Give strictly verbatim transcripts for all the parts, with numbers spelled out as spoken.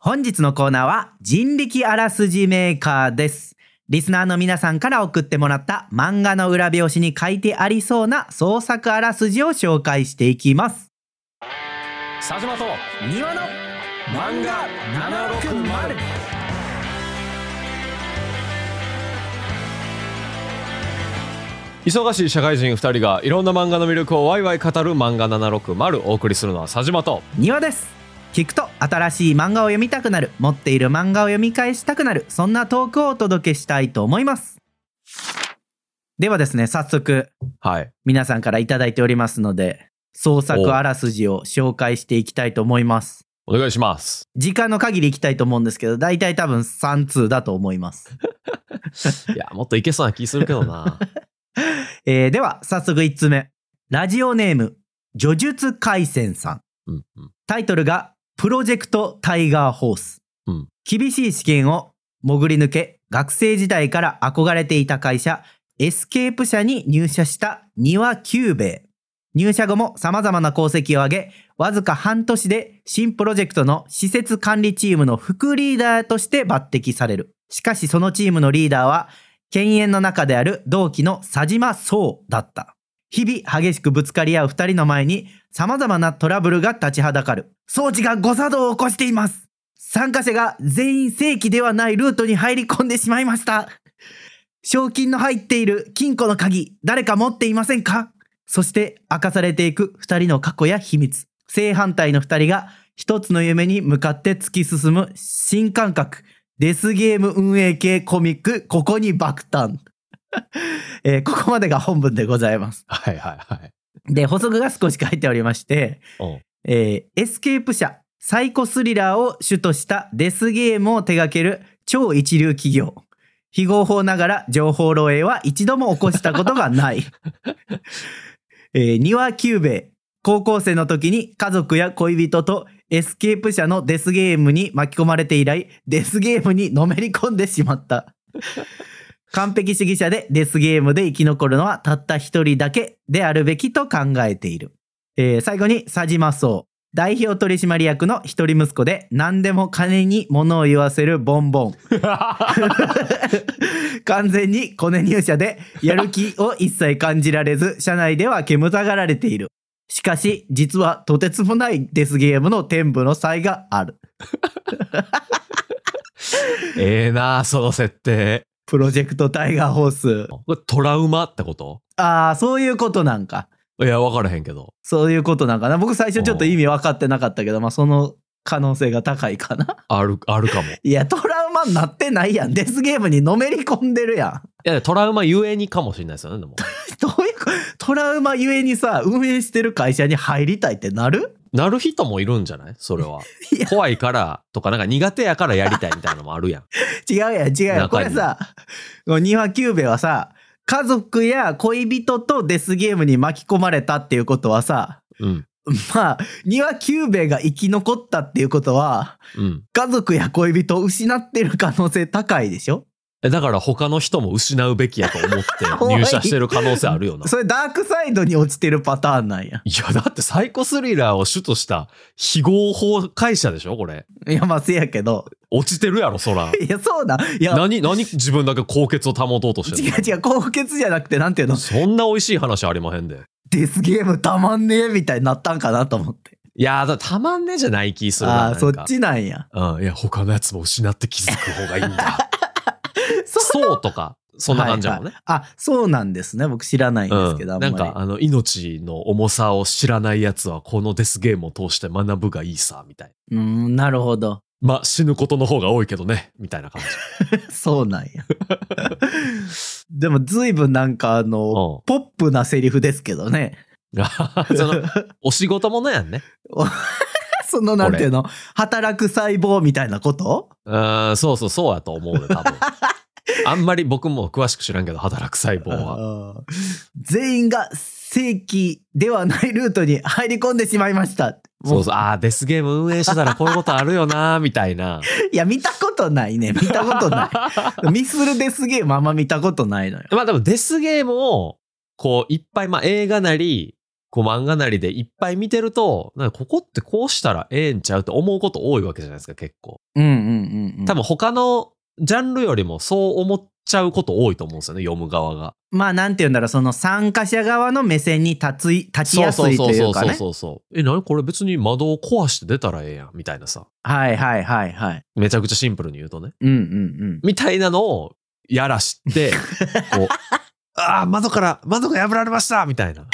本日のコーナーは人力あらすじメーカーです。リスナーの皆さんから送ってもらった漫画の裏表紙に書いてありそうな創作あらすじを紹介していきます。 佐島と庭の漫画ななろくまる。忙しい社会人ふたりがいろんな漫画の魅力をワイワイ語る漫画ななろくまる。お送りするのは佐島と庭です。聞くと新しい漫画を読みたくなる、持っている漫画を読み返したくなる、そんなトークをお届けしたいと思います。ではですね、早速、はい、皆さんからいただいておりますので、創作あらすじを紹介していきたいと思います。 お願いします。 時間の限りいきたいと思うんですけど、だいたい多分さん通だと思いますいや、もっといけそうな気するけどな、 えー、では早速いっつめ、ラジオネーム呪術廻戦さん、うんうん、タイトルがプロジェクトタイガーホース、うん、厳しい試験を潜り抜け、学生時代から憧れていた会社エスケープ社に入社した庭久兵衛。入社後も様々な功績を上げ、わずか半年で新プロジェクトの施設管理チームの副リーダーとして抜擢される。しかしそのチームのリーダーは犬猿の中である同期の佐島壮だった。日々激しくぶつかり合う二人の前に様々なトラブルが立ちはだかる。装置が誤作動を起こしています。参加者が全員正規ではないルートに入り込んでしまいました。賞金の入っている金庫の鍵、誰か持っていませんか？そして明かされていく二人の過去や秘密。正反対の二人が一つの夢に向かって突き進む新感覚デスゲーム運営系コミック、ここに爆誕。えー、ここまでが本文でございます。 はいはいはい。 で、補足が少し書いておりまして、えー、エスケープ社、サイコスリラーを主としたデスゲームを手掛ける超一流企業。非合法ながら情報漏洩は一度も起こしたことがない。えー、庭久兵衛、高校生の時に家族や恋人とエスケープ社のデスゲームに巻き込まれて以来、デスゲームにのめり込んでしまった。完璧主義者でデスゲームで生き残るのはたった一人だけであるべきと考えている。えー、最後に佐島壮、代表取締役の一人息子で何でも金に物を言わせるボンボン。完全にコネ入社でやる気を一切感じられず、社内では煙たがられている。しかし実はとてつもないデスゲームの天賦の才がある。 ええなあ、その設定。 プロジェクトタイガーホース。 これトラウマってこと？ ああ、そういうことなんか。 いや、分からへんけど。 そういうことなんかな。僕最初ちょっと意味分かってなかったけど、まあその可能性が高いかな。 ある、あるかも。 いや、トラウマになってないやん。デスゲームにのめり込んでるやん。いや、トラウマゆえにかもしれないですよね、でも。 どういうトラウマゆえにさ、運営してる会社に入りたいってなる？ なる人もいるんじゃない？それは。怖いからとか、なんか苦手やからやりたいみたいなのもあるやん。 違うやん、違うやん。これさ、庭久兵衛はさ、家族や恋人とデスゲームに巻き込まれたっていうことはさ、うん、まあ庭久兵衛が生き残ったっていうことは、うん、家族や恋人を失ってる可能性高いでしょ？ だから他の人も失うべきやと思って入社してる可能性あるよな。 それダークサイドに落ちてるパターンなんや。 いや、だってサイコスリラーを主とした非合法会社でしょこれ。 いや、まあせやけど。 落ちてるやろ、そら。 いや、そうだ。いや、 何、何自分だけ高血を保とうとしてるの？ 違う違う、高血じゃなくて、なんていうの？ そんな美味しい話ありまへんで。 デスゲームたまんねえみたいになったんかなと思って。 いやだたまんねえじゃない気するな。 ああ、そっちなんや。 うん、いや、他のやつも失って気づく方がいいんだ。そうとか、そんな感じだもんね。 はいはい、あ、そうなんですね。僕知らないんですけど、うん、 なんか、あの、命の重さを知らないやつは、このデスゲームを通して学ぶがいいさ、みたいな。うーん、なるほど。 まあ、死ぬことの方が多いけどね、みたいな感じ。そうなんや。でも、随分なんか、あの、うん、ポップなセリフですけどね。 その、お仕事ものやんね。 その、なんていうの、働く細胞みたいなこと？ うん、そうそう、そうやと思うね、多分。あんまり僕も詳しく知らんけど、働く細胞は。 全員が正規ではないルートに入り込んでしまいました。 そうそう、ああ、デスゲーム運営してたらこういうことあるよな、みたいな。 いや、見たことないね。見たことない。ミスるデスゲームあんま見たことないのよ。 まあでもデスゲームを、こう、いっぱい、まあ映画なり、 こう漫画なりでいっぱい見てると、なんかここってこうしたらええんちゃうって思うこと多いわけじゃないですか、結構。 うんうんうんうん。 多分他のジャンルよりもそう思っちゃうこと多いと思うんですよね、読む側が。 まあなんて言うんだろう、その参加者側の目線に立つい立ちやすいというかね。 そうそうそうそうそう。え、なにこれ別に窓を壊して出たらええやんみたいなさ。 はいはいはいはい。 めちゃくちゃシンプルに言うとね。 うんうんうん。 みたいなのをやらして、こう、ああ、窓から、窓が破られましたみたいな。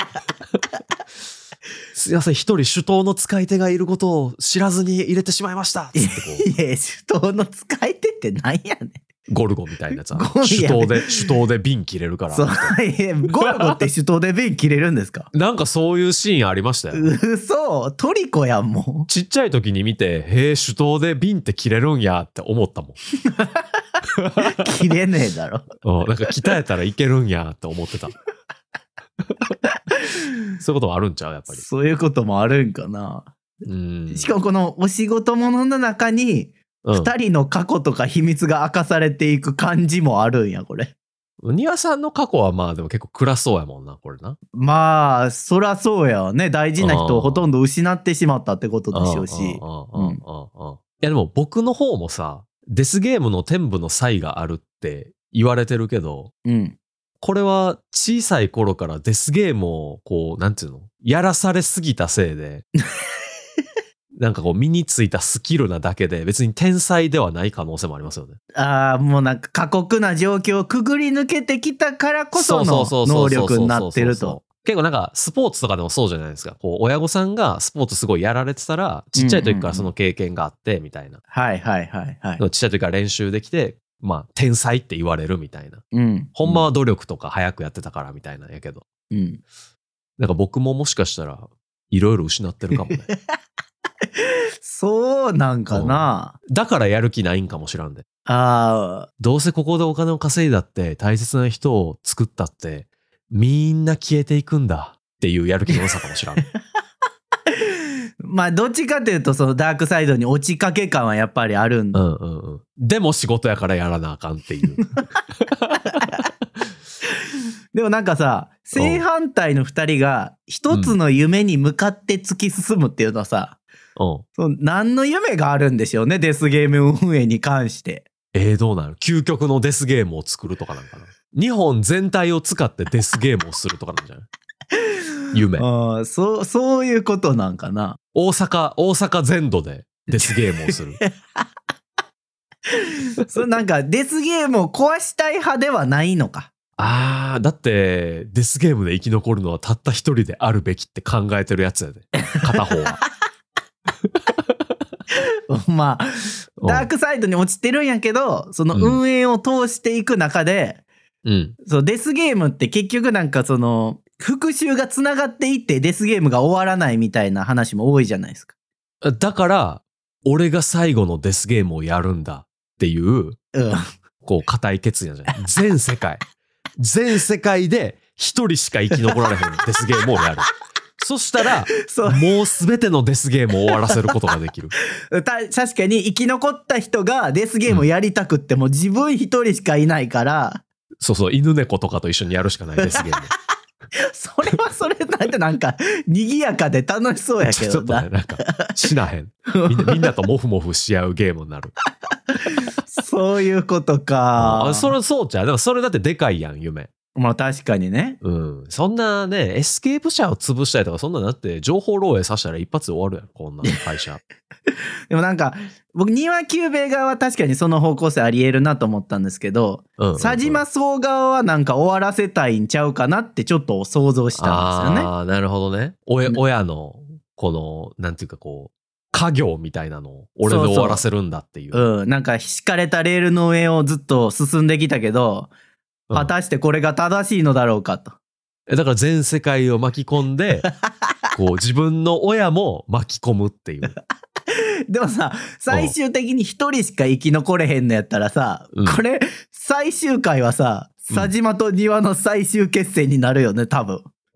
すいません、一人手刀の使い手がいることを知らずに入れてしまいましたつってこう。 いや、手刀の使い手ってなんやねん。 ゴルゴみたいなやつ。手刀で、手刀で瓶切れるから。 そう。いやゴルゴって手刀で瓶切れるんですか？ なんかそういうシーンありましたよ。 嘘、トリコやんもう。 ちっちゃい時に見て、へえ、手刀で瓶って切れるんやって思ったもん。 切れねえだろ。 うん、なんか鍛えたらいけるんやって思ってた。そういうこともあるんちゃうやっぱり。 そういうこともあるんかな。 うん。 しかもこのお仕事ものの中に、二、うん、人の過去とか秘密が明かされていく感じもあるんや、これ。 庭さんの過去はまあでも結構暗そうやもんな、これな。 まあ、そらそうやね。大事な人をほとんど失ってしまったってことでしょうし。いやでも僕の方もさ、デスゲームの天賦の才があるって言われてるけど、 うん。 これは小さい頃からデスゲームをこう、なんていうの？やらされすぎたせいで、なんかこう身についたスキルなだけで別に天才ではない可能性もありますよね。 ああ、もうなんか過酷な状況をくぐり抜けてきたからこその能力になってると。 結構なんかスポーツとかでもそうじゃないですか。こう親御さんがスポーツすごいやられてたら、ちっちゃい時からその経験があってみたいな。 はいはいはいはい。 ちっちゃい時から練習できて、まあ天才って言われるみたいな。 うん。 ほんまは努力とか早くやってたからみたいなんやけど。 うん。 なんか僕ももしかしたらいろいろ失ってるかもね。 そうなんかな、 うん、だからやる気ないんかもしらんで。 ああ。 どうせここでお金を稼いだって大切な人を作ったってみんな消えていくんだっていうやる気の良さかもしらん。 まあどっちかというとそのダークサイドに落ちかけ感はやっぱりあるんだ。 うんうんうん。でも仕事やからやらなあかんっていう。 でもなんかさ、正反対の二人が一つの夢に向かって突き進むっていうのはさ、 うん、 そう何の夢があるんでしょうね、デスゲーム運営に関して。 えー、どうなる？究極のデスゲームを作るとかなんかな。日本全体を使ってデスゲームをするとかなんじゃない？夢。 ああ、そう、そういうことなんかな。 大阪、大阪全土でデスゲームをする。 それなんかデスゲームを壊したい派ではないのか。 あー、だってデスゲームで生き残るのはたった一人であるべきって考えてるやつやで。片方は。 まあダークサイドに落ちてるんやけど、その運営を通していく中で、うん、そうデスゲームって結局なんかその復讐がつながっていってデスゲームが終わらないみたいな話も多いじゃないですか。 だから俺が最後のデスゲームをやるんだっていう、うん、こう固い決意なんじゃない？全世界全世界で一人しか生き残られへんデスゲームをやる。そしたらもうすべてのデスゲームを終わらせることができる。 た確かに生き残った人がデスゲームをやりたくっても自分一人しかいないから、 うん、そうそう、犬猫とかと一緒にやるしかないデスゲーム。 それはそれなんてなんか賑やかで楽しそうやけどな。 ちょっとね、なんか死なへん。みんな、みんなとモフモフし合うゲームになる。 そういうことか。 あ、それそうちゃう。でもそれだってでかいやん、夢。 まあ確かにね。 うん。そんなね、エスケープ社を潰したりとか、そんなだって情報漏洩させたら一発で終わるやん、こんな会社。 でもなんか、僕、庭久兵衛側は確かにその方向性あり得るなと思ったんですけど、うんうんうん、佐島荘側はなんか終わらせたいんちゃうかなってちょっと想像したんですよね。ああ、なるほどね。親、親の、この、なんていうかこう、家業みたいなのを俺で終わらせるんだっていう。 そうそう、うん。なんか敷かれたレールの上をずっと進んできたけど、果たしてこれが正しいのだろうかと。 うん、だから全世界を巻き込んで、こう自分の親も巻き込むっていう。 でもさ、最終的に一人しか生き残れへんのやったらさ、うん、これ最終回はさ、佐島と庭の最終決戦になるよね、多分。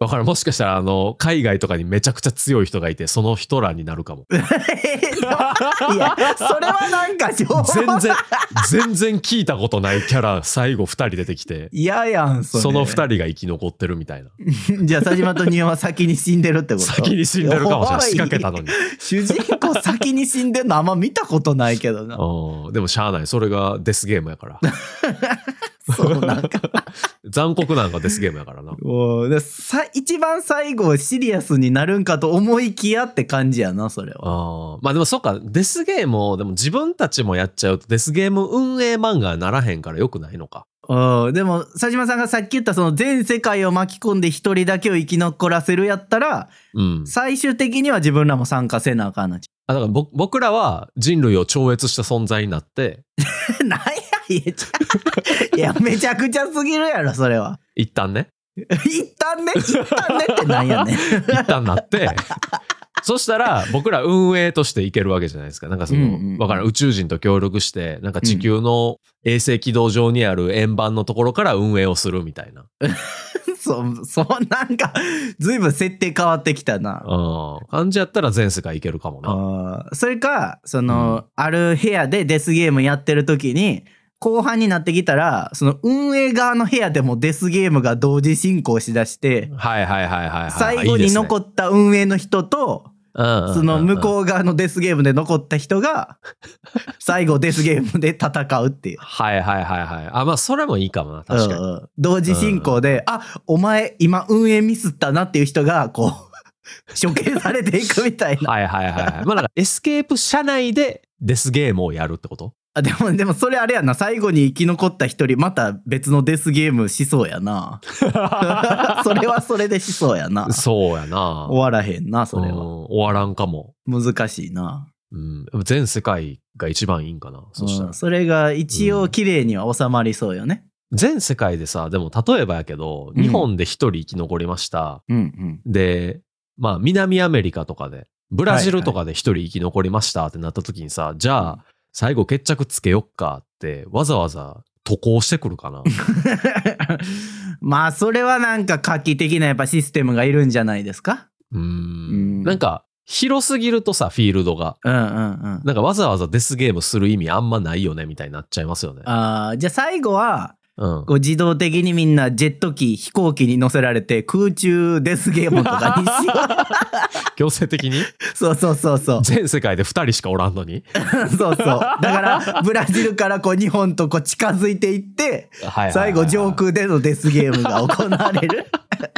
わからん。もしかしたら、あの、海外とかにめちゃくちゃ強い人がいて、その人らになるかも。 いや、それはなんか情報全然、全然聞いたことないキャラ、最後ふたり出てきて。 嫌やん、それ。 そのふたりが生き残ってるみたいな。 じゃあ、佐島と仁王は先に死んでるってこと？ 先に死んでるかもしれない。仕掛けたのに。 主人公先に死んでるのあんま見たことないけどな。 でもしゃあない。それがデスゲームやから。 そうなんか残酷なんかデスゲームやからな。 おでさ一番最後シリアスになるんかと思いきやって感じやな、それは。 あまあでもそうか、デスゲームをでも自分たちもやっちゃうとデスゲーム運営漫画にならへんからよくないのか。 うんでも佐島さんがさっき言ったその全世界を巻き込んで一人だけを生き残らせるやったら、うん、最終的には自分らも参加せなあかんな。 あだからぼ僕らは人類を超越した存在になってなんやいやちゃいやめちゃくちゃすぎるやろそれは。 一旦ね一旦ね一旦ねってなんやねん一旦なってそしたら僕ら運営としていけるわけじゃないですか。なんかその、うんうん、わからん宇宙人と協力してなんか地球の衛星軌道上にある円盤のところから運営をするみたいなそうそうなんかずいぶん設定変わってきたな。 うん感じやったら全世界いけるかもな。 あそれかその、うん、ある部屋でデスゲームやってる時に後半になってきたらその運営側の部屋でもデスゲームが同時進行しだしてはいはいはいはい、はい、 最後に残った運営の人とその向こう側のデスゲームで残った人が最後デスゲームで戦うっていう。 はいはいはいはい。あまあそれもいいかもな確かに。うんうん、 同時進行で、うん、あお前今運営ミスったなっていう人がこう処刑されていくみたいな。 はいはいはい。まあなんかエスケープ社内でデスゲームをやるってこと？ あでもでもそれあれやな最後に生き残った一人また別のデスゲームしそうやなそれはそれでしそうやな。 そうやな終わらへんなそれは。 終わらんかも。 難しいな。 うん、全世界が一番いいんかな。そしたら、うん、 それが一応綺麗には収まりそうよね、 うん、全世界でさでも例えばやけど、うん、日本で一人生き残りました、うんうん、でまあ南アメリカとかでブラジルとかで一人生き残りましたってなった時にさ、はいはい、じゃあ、うん最後決着つけよっかってわざわざ渡航してくるかなまあそれはなんか画期的なやっぱシステムがいるんじゃないですか。 うーんうんなんか広すぎるとさフィールドが、うんうんうん、なんかわざわざデスゲームする意味あんまないよねみたいになっちゃいますよね。 あじゃあ最後はうん、こう自動的にみんなジェット機飛行機に乗せられて空中デスゲームとかにしよう強制的にそうそうそうそう全世界でふたりしかおらんのにそうそうだからブラジルからこう日本とこう近づいていって最後上空でのデスゲームが行われる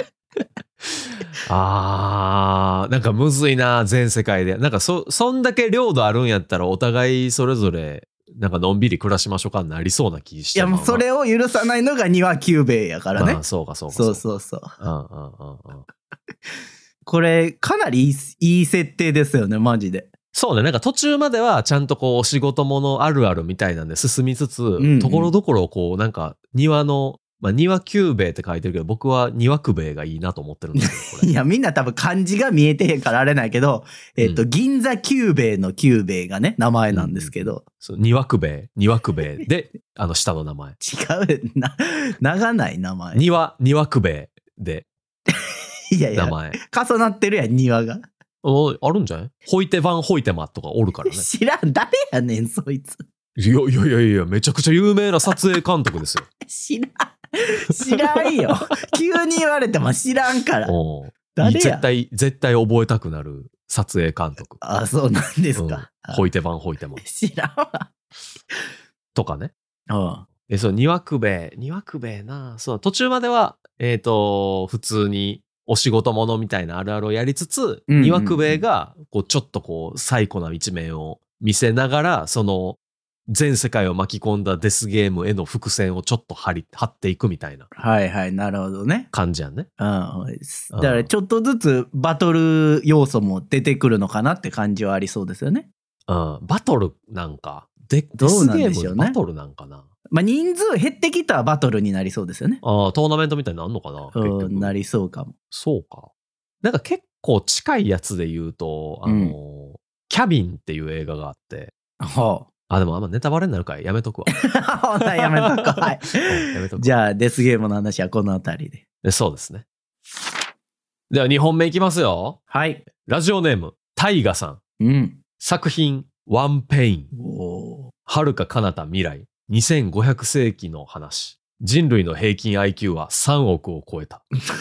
あーなんかむずいな全世界でなんか そ, そんだけ領土あるんやったらお互いそれぞれなんかのんびり暮らしましょうかになりそうな気して。 いやもうそれを許さないのが庭久兵衛やからね。 ああそうかそうかそうそうそう。 うんうんうんうん。 これかなりいい、いい設定ですよねマジで。 そうねなんか途中まではちゃんとこうお仕事ものあるあるみたいなんで進みつつ、うんうん、ところどころこうなんか庭のまあ、庭久兵衛って書いてるけど僕は庭久兵衛がいいなと思ってるんですけどこれいやみんな多分漢字が見えてへんからあれないけど、えっと、うん、銀座久兵衛の久兵衛がね名前なんですけど、うん、 そう庭久兵衛庭久兵衛であの下の名前違うな長ない名前庭庭久兵衛でいやいや名前重なってるやん庭がおあるんじゃないホイテバンホイテマとかおるからね知らん誰やねんそいついやいやいやいやめちゃくちゃ有名な撮影監督ですよ知らん知らんよ急に言われても知らんから誰や絶対絶対覚えたくなる撮影監督あそうなんですか、 うん、ホイテバンホイテマ知らんわとかねあえそう庭久兵衛庭久兵衛なそう途中まではえっ、ー、と普通にお仕事ものみたいなあるあるをやりつつ、うんうんうん、庭久兵衛がこうちょっとこう最古な一面を見せながらその全世界を巻き込んだデスゲームへの伏線をちょっと張り張っていくみたいなはいはいなるほどね感じやんね、 うん、だからちょっとずつバトル要素も出てくるのかなって感じはありそうですよね、 うん、バトルなんかデ, デスゲームバトルなんかなまあ人数減ってきたらバトルになりそうですよねああトーナメントみたいになるのかな結局なりそうかもそうかなんか結構近いやつで言うとあの、うん、キャビンっていう映画があってはああ、でもあんまネタバレになるからやめとくわ。 ほなやめとく。はい。 やめとく。 じゃあデスゲームの話はこのあたりで。 そうですね。 ではにほんめいきますよ。 はい。 ラジオネーム、タイガさん。 うん。 作品、ワンペイン。 おー。 遥か彼方未来。にせんごひゃく世紀の話。人類の平均 アイキュー はさんおくを超えた。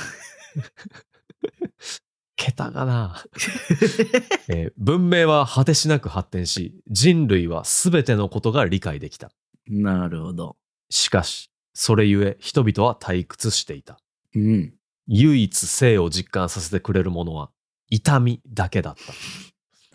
桁がな、えー、文明は果てしなく発展し、人類は全てのことが理解できた。 なるほど。 しかし、それゆえ人々は退屈していた。 うん。 唯一生を実感させてくれるものは痛みだけだった。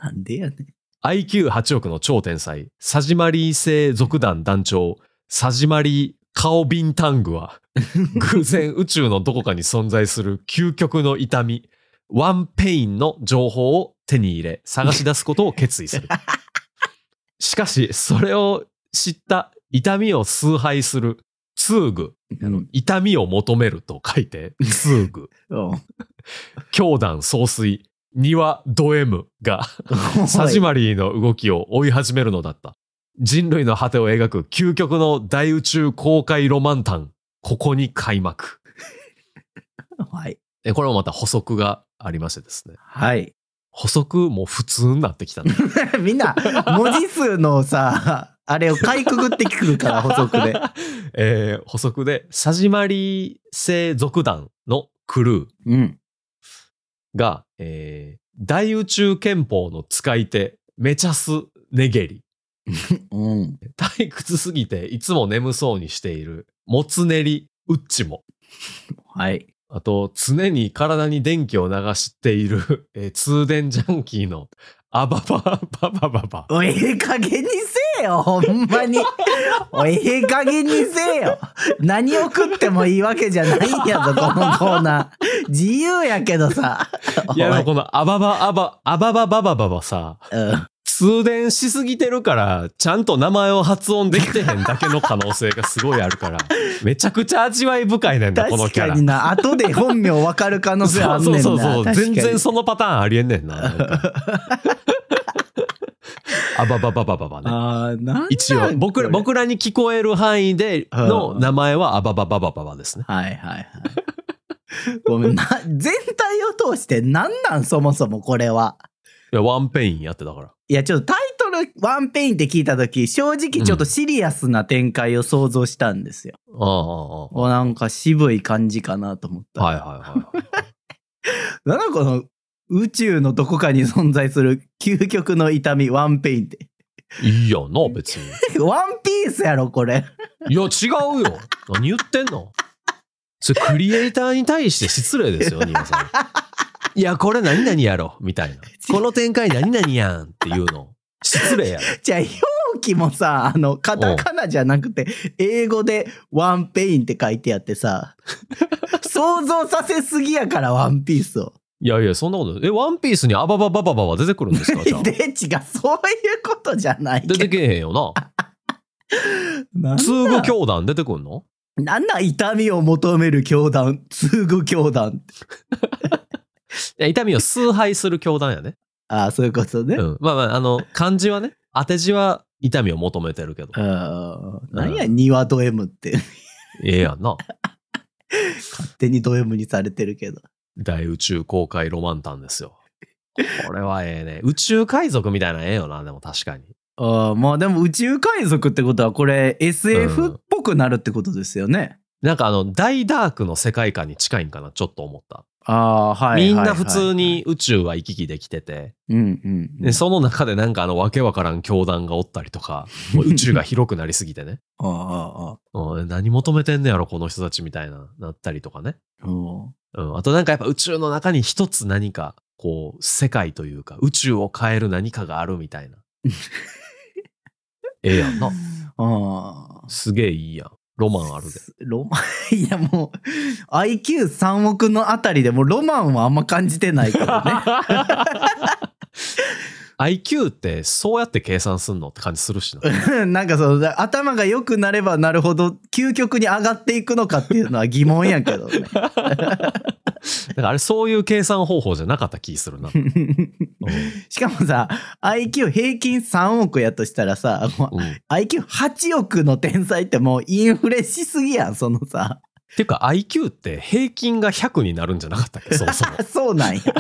なんでやねん。 アイキューはち 億の超天才、サジマリー星族団団長、サジマリー・カオビンタングは、偶然宇宙のどこかに存在する究極の痛み、ワンペインの情報を手に入れ、探し出すことを決意する。しかし、それを知った痛みを崇拝するツーグ、あの痛みを求めると書いて、ツーグ。教団総帥、ニワ・ドエムがサジマリーの動きを追い始めるのだった。人類の果てを描く究極の大宇宙公開ロマンタン、ここに開幕。 はい。 これもまた補足がありましてですね。 はい。 補足も普通になってきた、ね、 みんな文字数のさ、あれをかいくぐってくるから補足で。 えー、補足でサジマリー星族団のクルーが、うんえー、大宇宙憲法の使い手メチャス・ネゲリ。うん、退屈すぎていつも眠そうにしているモツネリ・ウッチモ。 はい。 あと、常に体に電気を流している、えー、通電ジャンキーのアババババババ。 おい、ええ加減にせえよ、ほんまに。おい、ええ加減にせえよ。何を食ってもいいわけじゃないんやぞ、このコーナー。自由やけどさ。 いや、このアババアバ、アババババババさ、うん、通電しすぎてるから、ちゃんと名前を発音できてへんだけの可能性がすごいあるから、めちゃくちゃ味わい深いねんだ、このキャラ。 確かにな、後で本名分かる可能性あんねんな。 そうそうそう、全然そのパターンありえんねんな。あばばばばばばね。あなん一応僕ら、僕らに聞こえる範囲での名前はあばばばばばばですね。 はいはいはい。ごめんな、全体を通してなんなんそもそもこれは。 いや、ワンペインやってたから。 いや、ちょっとタイトルワンペインって聞いたとき、正直ちょっとシリアスな展開を想像したんですよ。うん、ああああ。なんか渋い感じかなと思った。 はいはいはい、はい。 なんだこの宇宙のどこかに存在する究極の痛み、ワンペインって。 いいやな、別に。 ワンピースやろ、これ。 いや、違うよ。何言ってんの？それクリエイターに対して失礼ですよ、ニワさん。いや、これ何々やろ、みたいな。この展開何々やんっていうの。失礼やろ。 じゃあ、表記もさ、あの、カタカナじゃなくて、英語でワンペインって書いてあってさ、想像させすぎやから、ワンピースを。 いやいや、そんなこと。え、ワンピースにアバババババは出てくるんですか？じゃあ。 で、違う、そういうことじゃないけど。 出てけへんよな。ツーグ教団出てくんの？ なんなん痛みを求める教団、ツーグ教団。 いや、痛みを崇拝する教団やね。 ああ、そういうことね。 うん。まあまあ、あの、漢字はね、当て字は痛みを求めてるけど。 ああ、なんや、ニワド M って。 ええやんな。 勝手にド M にされてるけど。 大宇宙公開ロマンタンですよ。これはええね。宇宙海賊みたいなええよな、でも確かに。 ああ、まあでも宇宙海賊ってことはこれ エスエフ っぽくなるってことですよね。 うん、なんかあの、大ダークの世界観に近いんかな、ちょっと思った。 ああ、はい。 みんな普通に宇宙は行き来できてて、 うんうん、 でその中でなんかあのわけわからん教団がおったりとか、もう宇宙が広くなりすぎてね。 ああああ。何求めてんねやろこの人たちみたいななったりとかね。 うんうん、あとなんかやっぱ宇宙の中に一つ何かこう世界というか宇宙を変える何かがあるみたいな。ええやんな。 あすげえいいやん。ロマンあるで。 ロマンいやもう アイキューさん 億のあたりでもうロマンはあんま感じてないからね。 アイキュー ってそうやって計算すんのって感じするしな。 なんかそう頭が良くなればなるほど究極に上がっていくのかっていうのは疑問やけどね。だからあれそういう計算方法じゃなかった気するな。うん、 しかもさ アイキュー 平均さんおくやとしたらさ、うん、アイキューはち 億の天才ってもうインフレしすぎやんそのさ。 ていうか アイキュー って平均がひゃくになるんじゃなかったっけそもそも。 そうなんや。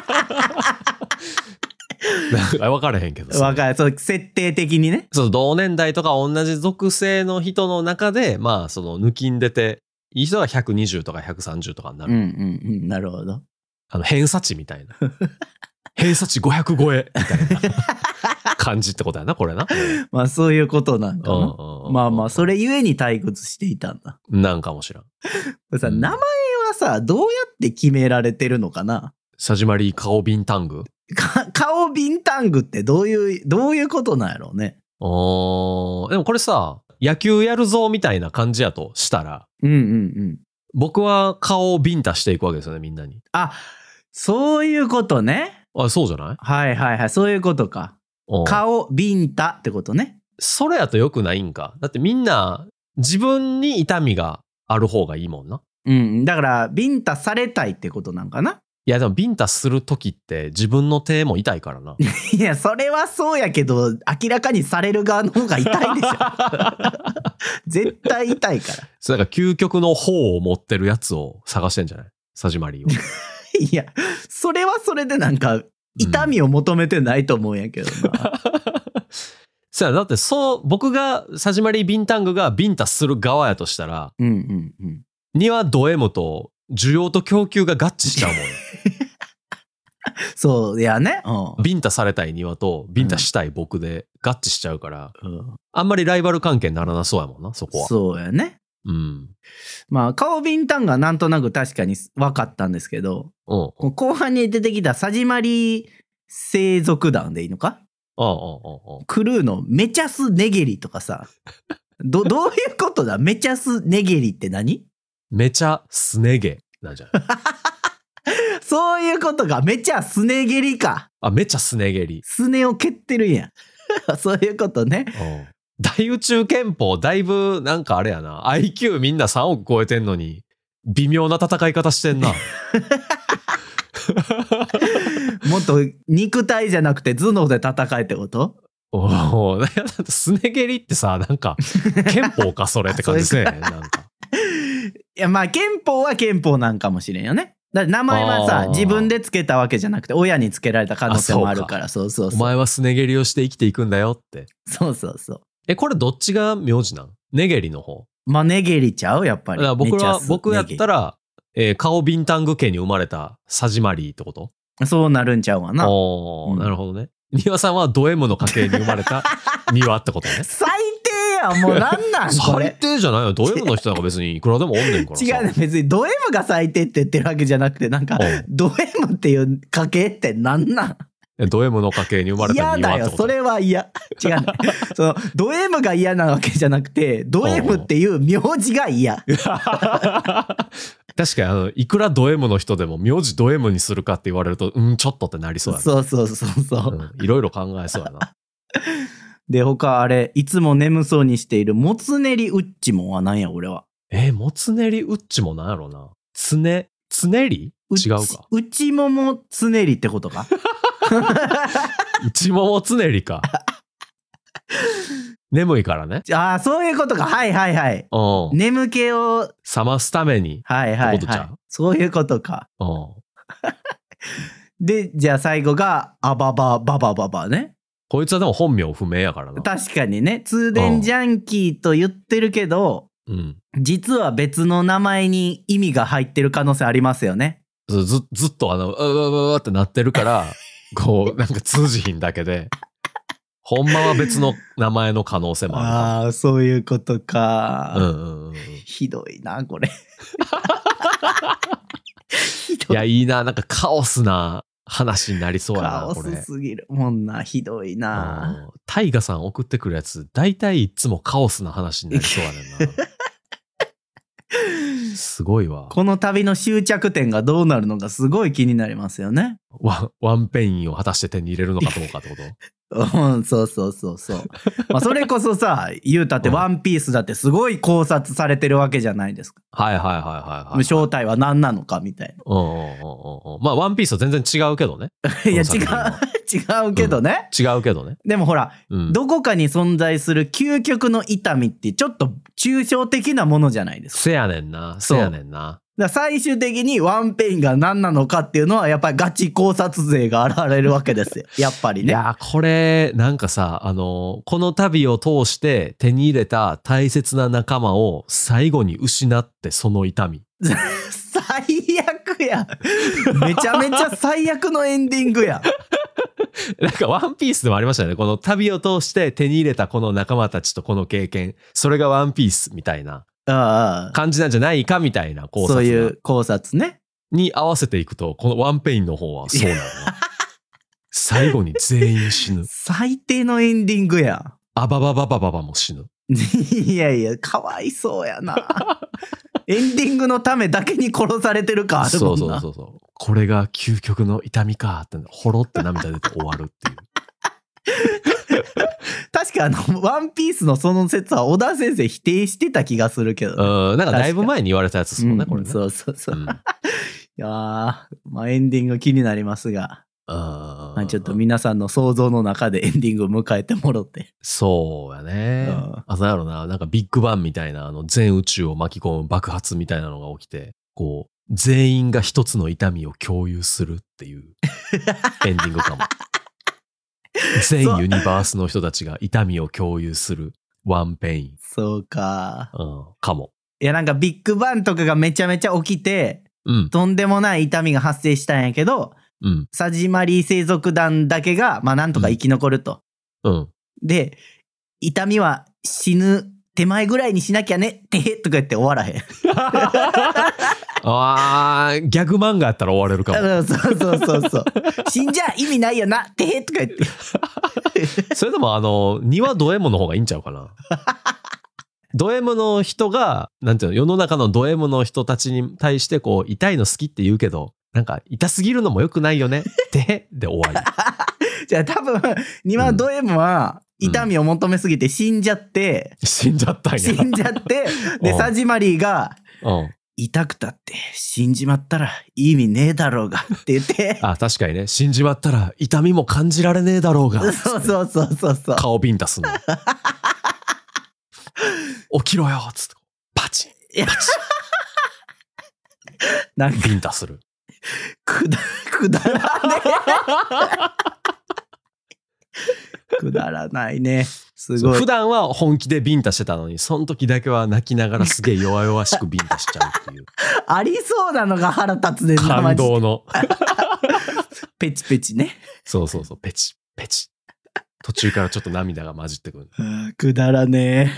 分からへんけどさ。 分かる。そう設定的にね。 そう同年代とか同じ属性の人の中でまあその抜きんでていい人がひゃくにじゅうとかひゃくさんじゅうとかになる。 うんうんうん。なるほど。 あの偏差値みたいな。偏差値ごひゃく超えみたいな感じってことやなこれな。 まあそういうことなんかな。まあまあそれゆえに退屈していたんだ。 なんかもしらん。これさ、うん、名前はさどうやって決められてるのかな。 サジマリー顔ビンタング。 顔ビンタングってどういうどういうことなんやろうね。 おーでもこれさ野球やるぞみたいな感じやとしたら、 うんうんうん、 僕は顔をビンタしていくわけですよねみんなに。 あ、そういうことね。 あ、そうじゃない？ はいはいはい、そういうことか。顔ビンタってことね。 それやとよくないんか。だってみんな自分に痛みがある方がいいもんな。 うん、だからビンタされたいってことなんかな。 いやでもビンタするときって自分の手も痛いからな。 いやそれはそうやけど明らかにされる側の方が痛いでしょ。絶対痛いから。 それだから究極の方を持ってるやつを探してんじゃない？サジマリーを。 いやそれはそれでなんか痛みを求めてないと思うんやけどな。うん、 そうやだってそう僕がサジマリービンタングがビンタする側やとしたら、 うんうんうん、 にはド M と需要と供給が合致しちゃうもん。 そういやね、 うん、ビンタされたい庭とビンタしたい僕で合致しちゃうから、 うん、 あんまりライバル関係にならなそうやもんなそこは。 そうやね。 うん、 まあ顔ビンタンがなんとなく確かに分かったんですけど、うん、後半に出てきたサジマリ生族団でいいのか、 うんうんうんうん、 クルーのメチャスネゲリとかさど, どういうことだ。メチャスネゲリって何？ めちゃすね毛なんじゃない？ そういうことか。めちゃすね蹴りか。 あ、めちゃすね蹴り。 すねを蹴ってるんや。そういうことね。 大宇宙憲法だいぶなんかあれやな。アイキュー みんなさんおく超えてんのに微妙な戦い方してんな。 もっと肉体じゃなくて頭脳で戦えってこと？ おお、すね蹴りってさ、なんか憲法かそれって感じですね。なんか。 いやまあ憲法は憲法なんかもしれんよね。だって名前はさ自分でつけたわけじゃなくて親につけられた可能性もあるから。そうそうそう。 お前はすね蹴りをして生きていくんだよって。 そうそうそう。 えこれどっちが名字なん？ねげりの方。 まあねげりちゃうやっぱり。 だから僕は僕やったら、えー、顔ビンタング家に生まれたサジマリーってこと？そうなるんちゃうわな。 おー、うん、なるほどね。庭さんはド M の家系に生まれた庭ってことね。 最低やもうなんなんこれ。 最低じゃないよ。ド M の人なんか別にいくらでもおんねんからさ。 違うね、別にド M が最低って言ってるわけじゃなくて、なんかド M っていう家系ってなんなん？ ド M の家系に生まれた庭ってこと？ 嫌だよ、それは嫌。違うね。そのド M が嫌なわけじゃなくて、ド M っていう名字が嫌。 確かにあのいくらド M の人でも名字ド M にするかって言われるとうんちょっとってなりそうやな。 そうそうそうそう、 うん、いろいろ考えそうやな。 で他あれいつも眠そうにしているもつねりうっちもは何や俺は。 えー、もつねりうっちもなんやろな。つねつねり違うか。 うちももつねりってことか。 うちももつねりか。眠いからね。 ああ、そういうことか。はいはいはい。 うん、 眠気を覚ますために。 はいはいはい。 ってことちゃう？ そういうことか。うん、で、じゃあ最後が、あばばばばばばね。 こいつはでも本名不明やからな。 確かにね。通電ジャンキーと言ってるけど、うん、実は別の名前に意味が入ってる可能性ありますよね。 ず, ず, ずっとあの、うわうわうわってなってるから、こう、なんか通じひんだけで。ほんまは別の名前の可能性もある。 ああ、そういうことか。 うんうんうん、 ひどいな、これ。 ひどい。いや、いいな。なんかカオスな話になりそうやな、これ。 カオスすぎるもんな。ひどいな。 タイガさん送ってくるやつ、大体いつもカオスな話になりそうやねんな。すごいわ。 この旅の終着点がどうなるのかすごい気になりますよね。 ワン、ワンペインを果たして手に入れるのかどうかってこと？ うん、そうそうそうそう。まあそれこそさ、言うたってワンピースだってすごい考察されてるわけじゃないですか。 はいはいはいはいはい。 正体は何なのかみたいな。 うんうんうんうん。まあワンピースは全然違うけどね。 いや違う、違うけどね、 うん。違うけどね。 でもほら、 うん、 どこかに存在する究極の痛みってちょっと抽象的なものじゃないですか。 せやねんな。せやねんな。 だ最終的にワンペインが何なのかっていうのはやっぱりガチ考察勢が現れるわけですよ。やっぱりね。 いやこれなんかさ、あのこの旅を通して手に入れた大切な仲間を最後に失ってその痛み。 最悪や。めちゃめちゃ最悪のエンディングや。 なんかワンピースでもありましたよね。この旅を通して手に入れたこの仲間たちとこの経験、それがワンピースみたいな感じなんじゃないかみたいな考察。 そういう考察ね。 に合わせていくと、このワンペインの方はそうなの。最後に全員死ぬ。 最低のエンディングや。 あばばばばばばも死ぬ。 いやいや、かわいそうやな。エンディングのためだけに殺されてるかあるもんな。 そうそうそうそう。これが究極の痛みかって、ほろって涙出て終わるっていう。 確かあの、ワンピースのその説は小田先生否定してた気がするけど、ね。 うん、なんかだいぶ前に言われたやつですもんね、これね。 そうそうそう。うん、いやー、まあエンディング気になりますが。 あまあ、ちょっと皆さんの想像の中でエンディングを迎えてもろて。 そうやね。あ、そうやろな。なんかビッグバンみたいな、あの全宇宙を巻き込む爆発みたいなのが起きて、こう、全員が一つの痛みを共有するっていうエンディングかも。全ユニバースの人たちが痛みを共有するワンペイン。 そうか。 うん、かも。 いやなんかビッグバンとかがめちゃめちゃ起きて、うん、とんでもない痛みが発生したんやけど、うん、サジマリー生族団だけがまあなんとか生き残ると。うん。で、痛みは死ぬ手前ぐらいにしなきゃねってとか言って終わらへん。 あー、ギャグ漫画やったら終われるかも。 そうそうそうそう。死んじゃ意味ないよなってとか言って。 それでもあの庭ド M の方がいいんちゃうかな。ド M の人がなんていうの、世の中のド M の人たちに対してこう痛いの好きって言うけど、なんか痛すぎるのも良くないよねってで終わり。 じゃあ多分庭ド M は痛みを求めすぎて死んじゃって、 うん、死んじゃったんや。 死んじゃってでサジマリーが、うん痛くたって死んじまったら意味ねえだろうがって言って。 あ、確かにね。死んじまったら痛みも感じられねえだろうが。 そうそうそうそうそう。 顔ビンタすんの。起きろよっつって。パチン。パチン。なんかビンタする。 くだ、くだらねえ。くだらないね。すごい。 普段は本気でビンタしてたのに、その時だけは泣きながらすげえ弱々しくビンタしちゃうっていう。 ありそうなのが腹立つね。 感動の。 ペチペチね。 そうそうそう、ペチ、ペチ。途中からちょっと涙が混じってくる。 くだらね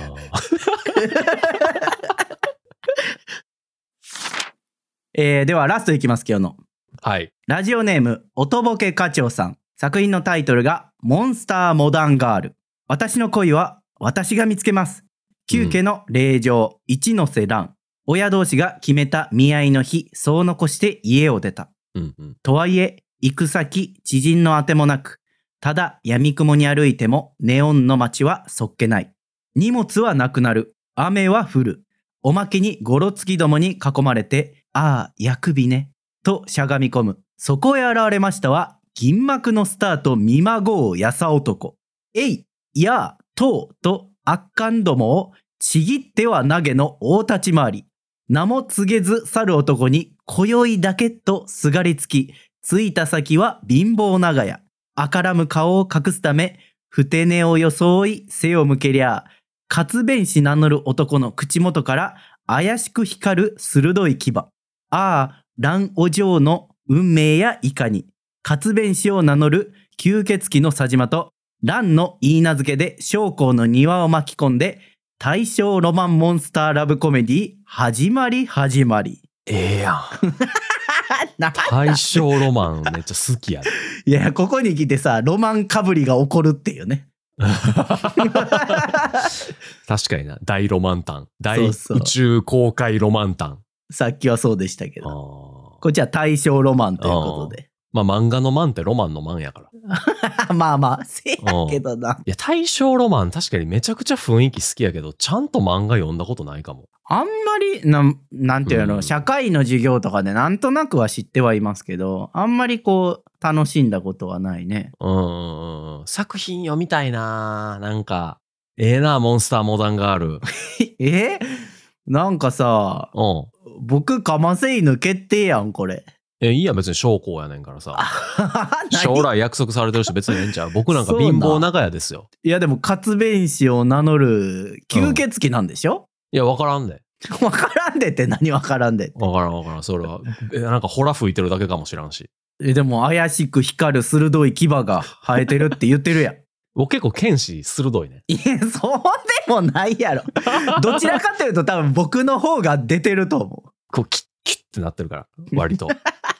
え。えー、ではラストいきます、今日の。 はい。 ラジオネーム、おとぼけ課長さん。作品のタイトルが、モンスターモダンガール。私の恋は私が見つけます。九家の令嬢、一ノ瀬蘭。親同士が決めた見合いの日、そう残して家を出た。うんうん、とはいえ、行く先、知人のあてもなく、ただ闇雲に歩いてもネオンの街はそっけない。荷物はなくなる。雨は降る。おまけにゴロつきどもに囲まれて、ああ、薬日ね。としゃがみ込む。そこへ現れましたは、銀幕のスターと見まごうやさ男。えい、やあ、とうと悪漢どもをちぎっては投げの大立ち回り。名も告げず去る男に今宵だけとすがりつき、着いた先は貧乏長屋。あからむ顔を隠すため、ふて寝を装い背を向けりゃ、活弁士名乗る男の口元から怪しく光る鋭い牙。ああ、蘭お嬢の運命やいかに。活弁士を名乗る吸血鬼の佐島と、蘭の言い名付けで将校の庭を巻き込んで、大正ロマンモンスターラブコメディ始まり始まり。 ええやん。大正ロマンめっちゃ好きやで。 いや、ここに来てさ、ロマンかぶりが起こるっていうね。 確かにな。大ロマンタン。大宇宙公開ロマンタン。 さっきはそうでしたけど。こっちは大正ロマンということで。 まあ漫画の漫ってロマンの漫やから。 まあまあ、せやけどな。 いや、大正ロマン確かにめちゃくちゃ雰囲気好きやけど、ちゃんと漫画読んだことないかも。 あんまり、な、なんていうの、うん、社会の授業とかでなんとなくは知ってはいますけど、あんまりこう、楽しんだことはないね。 うんうんうん。作品読みたいななんか、ええー、なモンスターモダンガール。 えなんかさ、うん、僕、かませ犬決定やん、これ。 え、いいや、別に将校やねんからさ。将来約束されてる人別にええんちゃう。僕なんか貧乏長屋ですよ。 いや、でも、活弁士を名乗る吸血鬼なんでしょ、うん、 いや、わからんで。 わからんでって何わからんでって。 わからんわからん。それは。え、なんか、ほら吹いてるだけかもしらんし。 え、でも、怪しく光る鋭い牙が生えてるって言ってるやん。 僕結構剣士鋭いね。 いや、そうでもないやろ。どちらかというと多分僕の方が出てると思う。 こう、キッキッってなってるから、割と。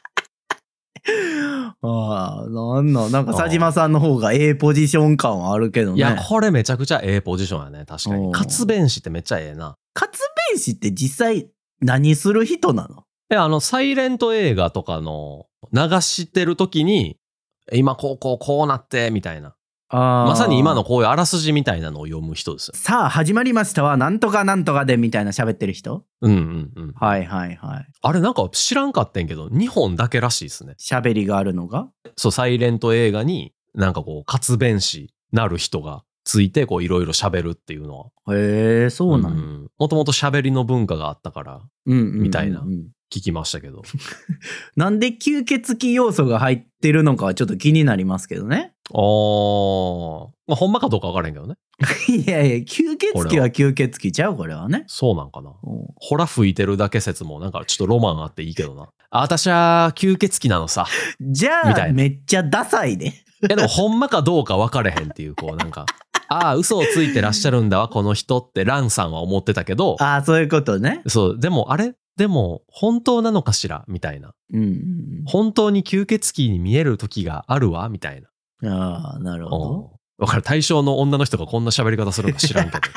ああ、なんなん、なんか佐島さんの方がええポジション感はあるけどね。 いや、これめちゃくちゃええポジションやね、確かに。活弁士ってめっちゃええな。 活弁士って実際何する人なの？ え、あの、サイレント映画とかの流してる時に、今こうこうこうなって、みたいな。あまさに今のこういうあらすじみたいなのを読む人ですよ。 さあ始まりましたわ、なんとかなんとかでみたいな喋ってる人？ うんうんうん。 はいはいはい。 あれなんか知らんかったんけど、日本だけらしいですね。 喋りがあるのが？ そう、サイレント映画になんかこう、活弁士なる人がついてこういろいろ喋るっていうのは。 へえ、そうなんや。うん、 もともと喋りの文化があったから、うんうんうんうん、みたいな。聞きましたけど。 なんで吸血鬼要素が入ってるのかはちょっと気になりますけどね。 あー。まあ、ほんまかどうか分からへんけどね。 いやいや、吸血鬼は吸血鬼ちゃうこれはね。 そうなんかな。ほら吹いてるだけ説もなんかちょっとロマンあっていいけどな。あ、私は吸血鬼なのさ。 じゃあ、めっちゃダサいで。 いやでもほんまかどうか分かれへんっていう、こうなんか。ああ、嘘をついてらっしゃるんだわ、この人ってランさんは思ってたけど。 ああ、そういうことね。 そう、でもあれでも本当なのかしらみたいな、うんうんうん、本当に吸血鬼に見える時があるわみたいな。ああ、なるほど。 わかる。対象の女の人がこんな喋り方するか知らんけど。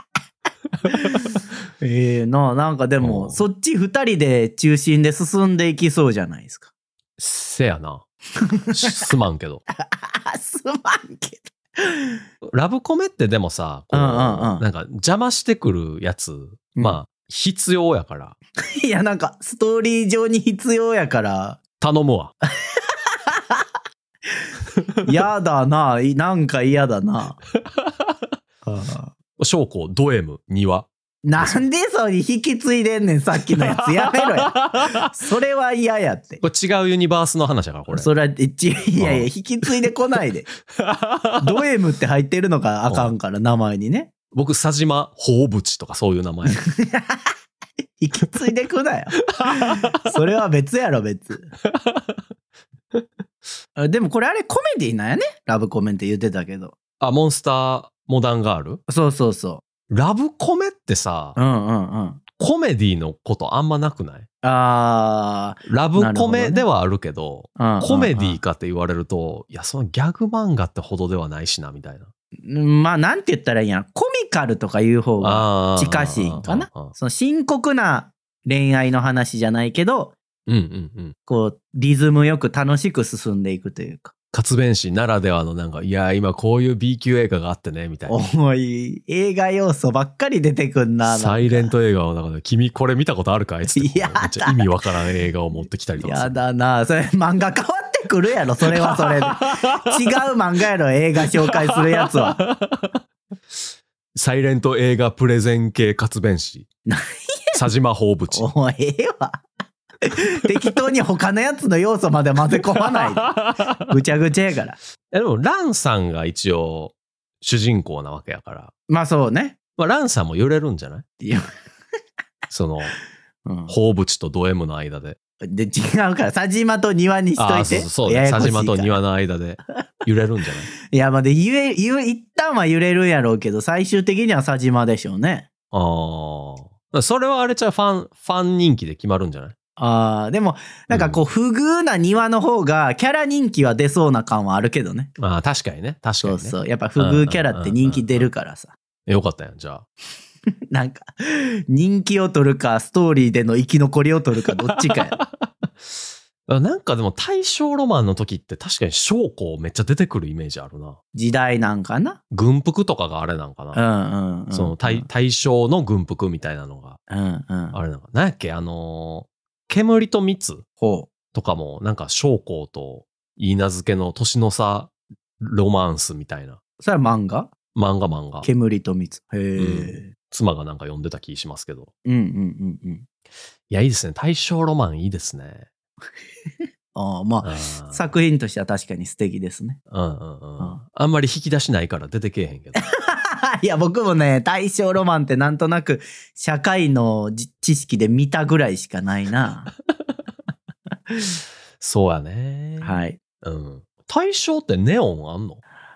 ええな、なんかでもそっち二人で中心で進んでいきそうじゃないですか。 せやな。すまんけど。 すまんけど。ラブコメってでもさ、こう、うんうんうん、なんか邪魔してくるやつ、うん、まあ。必要やから。 いや、なんか、ストーリー上に必要やから。 頼むわ。 やだな。なんか嫌だな。 将校、ド M、庭。 なんでそうに引き継いでんねん、さっきのやつ。やめろや。それは嫌やって。 これ違うユニバースの話だから、これ。 それは、いやいや、引き継いでこないで。ド M って入ってるのがあかんから、名前にね。 僕、佐島宝淵とかそういう名前。 引き継いでくなよ。それは別やろ、別。でもこれあれコメディなんやね。ラブコメって言ってたけど。 あ、モンスターモダンガール？ そうそうそう。 ラブコメってさ、うんうんうん、コメディのことあんまなくない？あー。ラブコメではあるけど、どね、コメディかって言われると、いや、そのギャグ漫画ってほどではないしな、みたいな。 まあ、なんて言ったらいいんや。コミカルとかいう方が近しいんかな。その深刻な恋愛の話じゃないけど、うんうんうん、こう、リズムよく楽しく進んでいくというか。 活弁士ならではのなんか、いや、今こういう B 級映画があってね、みたいな。 おい、映画要素ばっかり出てくんな。 サイレント映画の中で、君これ見たことあるかいつって。いやだ。めっちゃ意味わからん映画を持ってきたりとか。 やだな。それ漫画変わってくるやろ、それはそれで。違う漫画やろ、映画紹介するやつは。 サイレント映画プレゼン系活弁士。佐島宝淵。 おええわ。適当に他のやつの要素まで混ぜ込まないで。ぐちゃぐちゃやから。 でも、ランさんが一応主人公なわけやから。 まあそうね。 まあ、ランさんも揺れるんじゃない？いやその、うん、宝淵とド M の間で。 で、違うから、佐島と庭にしといて。あ、 そうそうそう、ね、佐島と庭の間で揺れるんじゃない？ いや、まあで、ゆえ、ゆ、一旦は揺れるんやろうけど、最終的には佐島でしょうね。 ああ。それはあれちゃう、ファン、ファン人気で決まるんじゃない？ ああ、でも、なんかこう、不遇な庭の方が、キャラ人気は出そうな感はあるけどね。 ああ、確かにね。確かにね。 そうそう。やっぱ不遇キャラって人気出るからさ。 よかったやん、じゃあ。 なんか、人気を取るか、ストーリーでの生き残りを取るか、どっちかや。 なんかでも大正ロマンの時って確かに将校めっちゃ出てくるイメージあるな。 時代なんかな。 軍服とかがあれなんかな。 うんうんうん、うん。 その 大, 大正の軍服みたいなのが。 うんうん。 あれなんか。なんやっけあのー、煙と蜜とかもなんか将校と言い名付けの年の差ロマンスみたいな。 それは漫画？ 漫画漫画。 煙と蜜。へえ、 うん。妻がなんか読んでた気しますけど。 うんうんうんうん。 いや、いいですね。大正ロマンいいですね。 ああ、まあ、作品としては確かに素敵ですね。 うんうんうん。うん、あんまり引き出しないから出てけえへんけど。 いや、僕もね、大正ロマンってなんとなく社会の知識で見たぐらいしかないな。 そうやね。 はい。 うん。大正ってネオンあんの？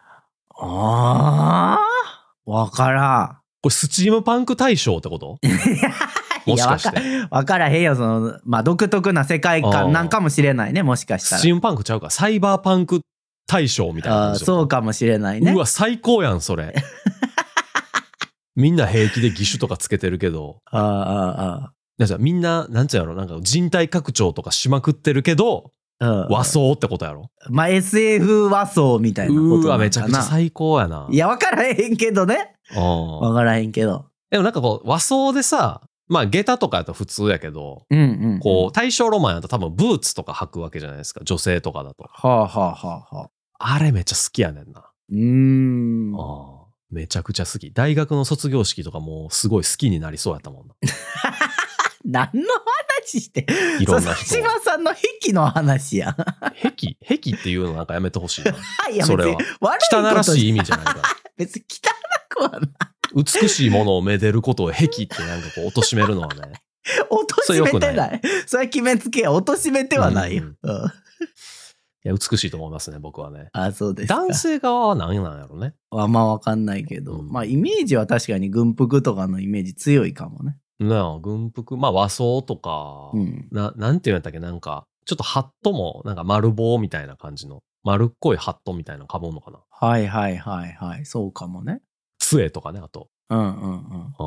ああ、わからん。 これスチームパンク大正ってこと？もしかして。 いや、わからへんよ。その、まあ、独特な世界観なんかもしれないね、もしかしたら。 スチームパンクちゃうか。サイバーパンク大正みたいな感じ。 そうかもしれないね。 うわ、最高やん、それ。みんな平気で義手とかつけてるけど。 ああ、ああ。 じゃあみんな、なんちゃうやろ、なんか人体拡張とかしまくってるけど、うん、和装ってことやろ。 まあ エスエフ 和装みたいなことなのかな。 うわ、めちゃくちゃ最高やな。 いや、わからへんけどね。わからへんけど。 でもなんかこう、和装でさ、まあ下駄とかやと普通やけど、 うんうんうん、 こう、大正ロマンやと多分ブーツとか履くわけじゃないですか。女性とかだと。 はあはあはあはあ。あれめっちゃ好きやねんな。 うーん。 ああ、めちゃくちゃ好き。大学の卒業式とかもすごい好きになりそうやったもんな。 何の話していろんな人。 佐島さんの癖の話や。 癖癖っていうのなんかやめてほしいな。 いや、 それは。汚らしい意味じゃないから。 別に汚くはない。 美しいものをめでることを癖ってなんかこう貶めるのはね。 貶めてない。それは決めつけや。貶めてはないよ。うんうん、いや、美しいと思いますね、僕はね。 あ、そうですか。 男性側は何なんやろね。 あまあわかんないけど、うん、まあイメージは確かに軍服とかのイメージ強いかもね。 なあ、軍服、まあ和装とか、うん、な、なんて言うんやったっけ、なんか、ちょっとハットも、なんか丸棒みたいな感じの、丸っこいハットみたいなのかぶんのかな。 はいはいはいはい、そうかもね。 杖とかね、あと。 うんうんうん。うん、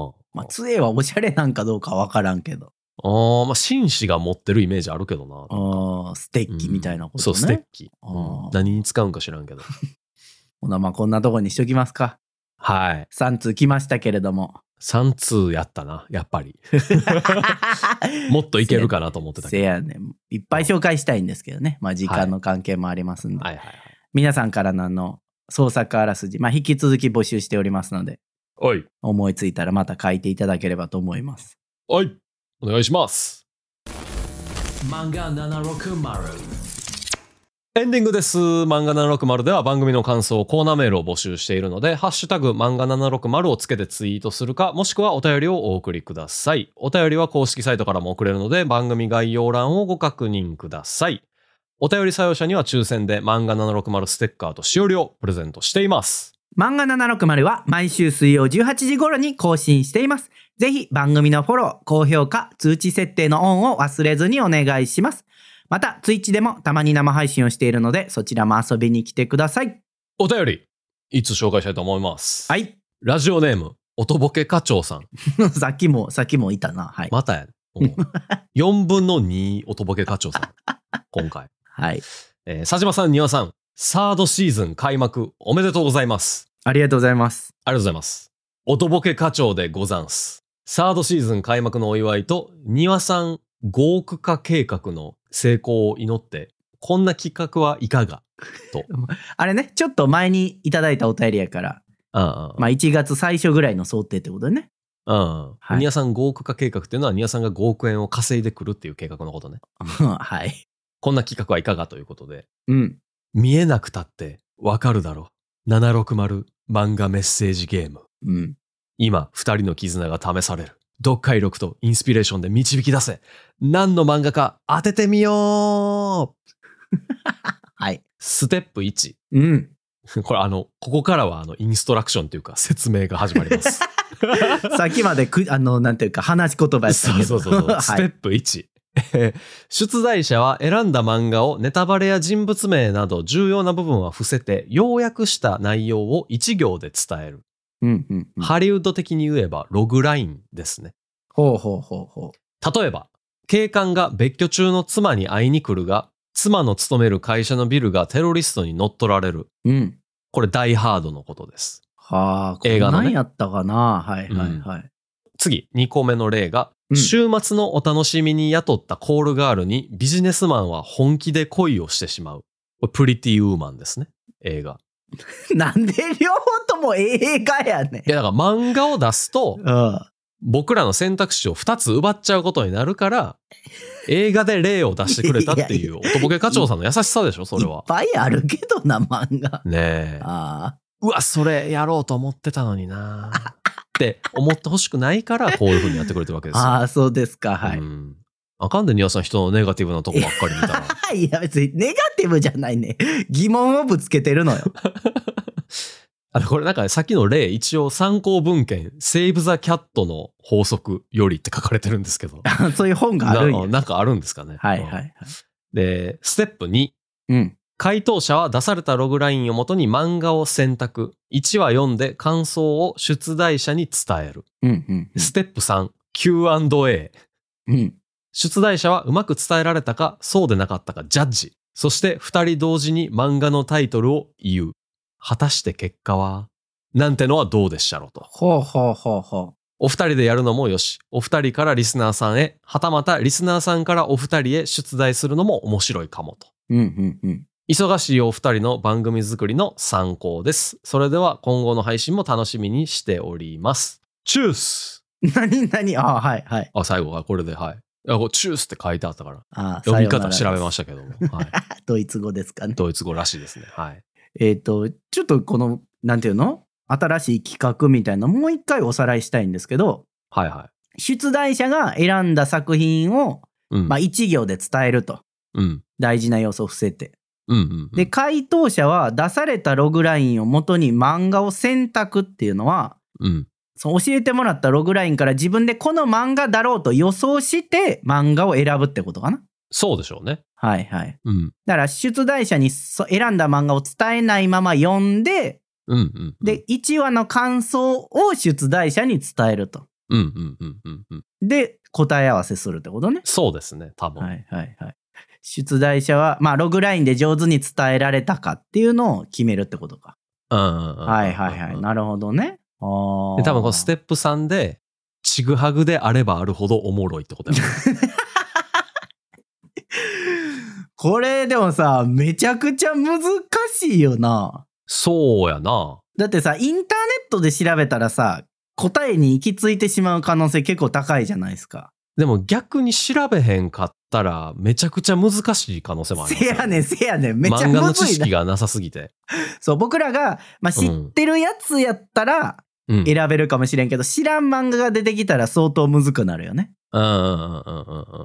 まあ杖はおしゃれなんかどうかわからんけど。 ああ、まあ紳士が持ってるイメージあるけどな。 ああ、ステッキみたいなことね。 うん、そう、ステッキ。うん、何に使うんか知らんけど。 ほな、まあこんなとこにしときますか。 はい。 さん通来ましたけれども。 さん通やったな、やっぱり。もっといけるかなと思ってたけど。 せやねん。いっぱい紹介したいんですけどね。まあ時間の関係もありますんで。 はいはいはいはい、 皆さんからのあの、創作あらすじ、まあ引き続き募集しておりますので。 おい。 思いついたらまた書いていただければと思います。 はい。お願いします。漫画ななひゃくろくじゅう。エンディングです。漫画ななひゃくろくじゅうでは番組の感想、コーナーメールを募集しているので、ハッシュタグ漫画ななひゃくろくじゅうをつけてツイートするか、もしくはお便りをお送りください。お便りは公式サイトからも送れるので、番組概要欄をご確認ください。お便り採用者には抽選で漫画ななひゃくろくじゅうステッカーとしおりをプレゼントしています。 漫画ななひゃくろくじゅうは毎週水曜じゅうはちじ頃に更新しています。ぜひ番組のフォロー、高評価、通知設定のオンを忘れずにお願いします。また、ツイッチでもたまに生配信をしているので、そちらも遊びに来てください。 お便り、いつ紹介したいと思います。 はい。 ラジオネーム、おとぼけ課長さん。さっきも、さっきもいたな。はい。 またや。よんぶんのにおとぼけ課長さん。今回。 はい。 えー、佐島さん、庭さん、サードシーズン開幕おめでとうございます。 ありがとうございます。 ありがとうございます。おとぼけ課長でござんす。サードシーズン開幕のお祝いと、庭さんごおく化計画の成功を祈って、こんな企画はいかがと。 あれね、ちょっと前にいただいたお便りやから、 ああまあいちがつ最初ぐらいの想定ってことね。 ああ、はい、庭さんごおく化計画っていうのは、庭さんがごおくえんを稼いでくるっていう計画のことね。 はい。 こんな企画はいかがということで。 うん。 見えなくたってわかるだろう。ななひゃくろくじゅう漫画メッセージゲーム。 うん。 今、二人の絆が試される。読解力とインスピレーションで導き出せ。何の漫画か当ててみようはい。 ステップいち。 うん。 これあの、ここからはあの、インストラクションというか説明が始まります。 さっきまでく、あの、なんていうか話し言葉やったけど。 そうそうそうそう。はい、ステップいち。出題者は選んだ漫画をネタバレや人物名など重要な部分は伏せて要約した内容を一行で伝える。 うんうんうん、 ハリウッド的に言えばログラインですね。 ほうほうほうほう。 例えば、警官が別居中の妻に会いに来るが、 妻の勤める会社のビルがテロリストに乗っ取られる。 うん。 これダイハードのことです。 はあ、映画のね。何やったかな。はいはいはい。うん、 次、にこめの例が、うん、週末のお楽しみに雇ったコールガールにビジネスマンは本気で恋をしてしまう。これプリティウーマンですね、映画。 なんで両方とも映画やねん。 いやだから漫画を出すと、 うん、僕らの選択肢をふたつ奪っちゃうことになるから、映画で例を出してくれたっていうおとぼけ課長さんの優しさでしょ、それは。 いっぱいあるけどな、漫画。 ねえ。あうわ、それやろうと思ってたのになって思ってほしくないから、こういう風にやってくれてるわけですよ。 ああ、そうですか、はい。 うんあかんで、ニワさん人のネガティブなとこばっかり見たら。 いや、別にネガティブじゃないね。疑問をぶつけてるのよ。 あの、これなんかさっきの例、一応参考文献、セーブ・ザ・キャットの法則よりって書かれてるんですけど。 そういう本があるんや。 な, なんかあるんですかね。 はいはいはい。 で、ステップに。 うん。 回答者は出されたログラインをもとに漫画を選択。いちわ読んで感想を出題者に伝える。 うんうんうん、 ステップさん、キューアンドエー。 うん。 出題者はうまく伝えられたか、そうでなかったかジャッジ。そして二人同時に漫画のタイトルを言う。果たして結果はなんてのはどうでっしゃろうと。 ほうほうほうほう。 お二人でやるのもよし、お二人からリスナーさんへ、はたまたリスナーさんからお二人へ出題するのも面白いかもと。 うんうんうん。 忙しいお二人の番組作りの参考です。それでは今後の配信も楽しみにしております。チュース。 何何あはいはい。 あ、最後がこれで、はい。チュースって書いてあったから。 あ読み方調べましたけども。はい、 ドイツ語ですかね。 ドイツ語らしいですね。はい。 えっと、ちょっとこの、なんていうの新しい企画みたいなもう一回おさらいしたいんですけど。 はいはい。 出題者が選んだ作品を、 うん、 まあ一行で伝えると。 うん、 大事な要素を伏せて。 うんうんうん、 で、回答者は出されたログラインを元に漫画を選択っていうのは、 うん、 その教えてもらったログラインから自分でこの漫画だろうと予想して漫画を選ぶってことかな。 そうでしょうね。 はいはい。 うん、 だから出題者に選んだ漫画を伝えないまま読んで、 うんうんうん、 で、いちわの感想を出題者に伝えると。 うんうんうんうんうん、 で、答え合わせするってことね。 そうですね、多分。 はいはいはい。出題者は、まあ、ログラインで上手に伝えられたかっていうのを決めるってことか。 うんうんうん、 はいはいはい。なるほどね。あで多分このステップさんで、ちぐはぐであればあるほどおもろいってことやこれでもさ、めちゃくちゃ難しいよな。 そうやな。 だってさ、インターネットで調べたらさ、答えに行き着いてしまう可能性結構高いじゃないですか。 でも逆に調べへんかったらめちゃくちゃ難しい可能性もありますよね。 せやねんせやねんめっちゃむずいな。 漫画の知識がなさすぎて。 そう僕らが、まあ、知ってるやつやったら選べるかもしれんけど、うん、知らん漫画が出てきたら相当むずくなるよね。 うんうんうんうんうん。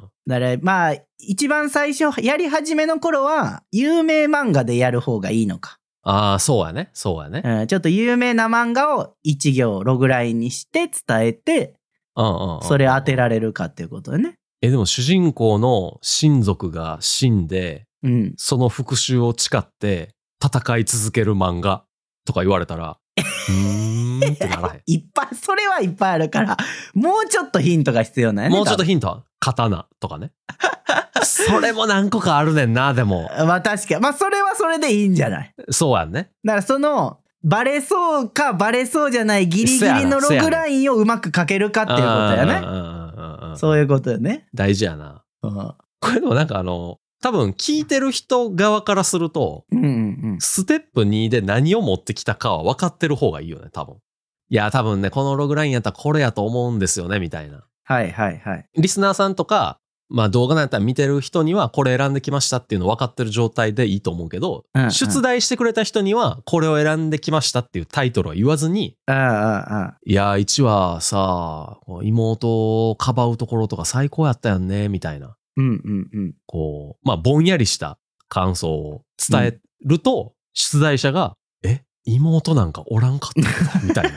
だからまあ一番最初やり始めの頃は有名漫画でやる方がいいのか。 ああそうやねそうやね、 うん。ちょっと有名な漫画を一行ログラインにして伝えて、それ当てられるかっていうことね。 え、でも主人公の親族が死んで、 うん、 その復讐を誓って戦い続ける漫画とか言われたら、うーんってならへん。 いっぱい、それはいっぱいあるから、もうちょっとヒントが必要なんやね。 もうちょっとヒントは刀とかね。それも何個かあるねんな、でも。 まあ確かに。まあそれはそれでいいんじゃない？ そうやんね。 だからその、バレそうかバレそうじじゃないギリギリのログラインをうまく書けるかっていうことやね。そういうことよね。 大事やな。 うん、 これでもなんかあの多分聞いてる人側からすると、 うんうんうん、 ステップにで何を持ってきたかは分かってる方がいいよね多分。いや多分ねこのログラインやったらこれやと思うんですよねみたいな。 はいはいはい。 リスナーさんとかまあ動画なんやったら見てる人にはこれ選んできましたっていうの分かってる状態でいいと思うけど、うんうん、出題してくれた人にはこれを選んできましたっていうタイトルは言わずに、 うんうんうん、 いやいちわさ妹をかばうところとか最高やったよねみたいな、 うんうんうん、 こうまあぼんやりした感想を伝えると、うん、出題者がえ妹なんかおらんかったみたいな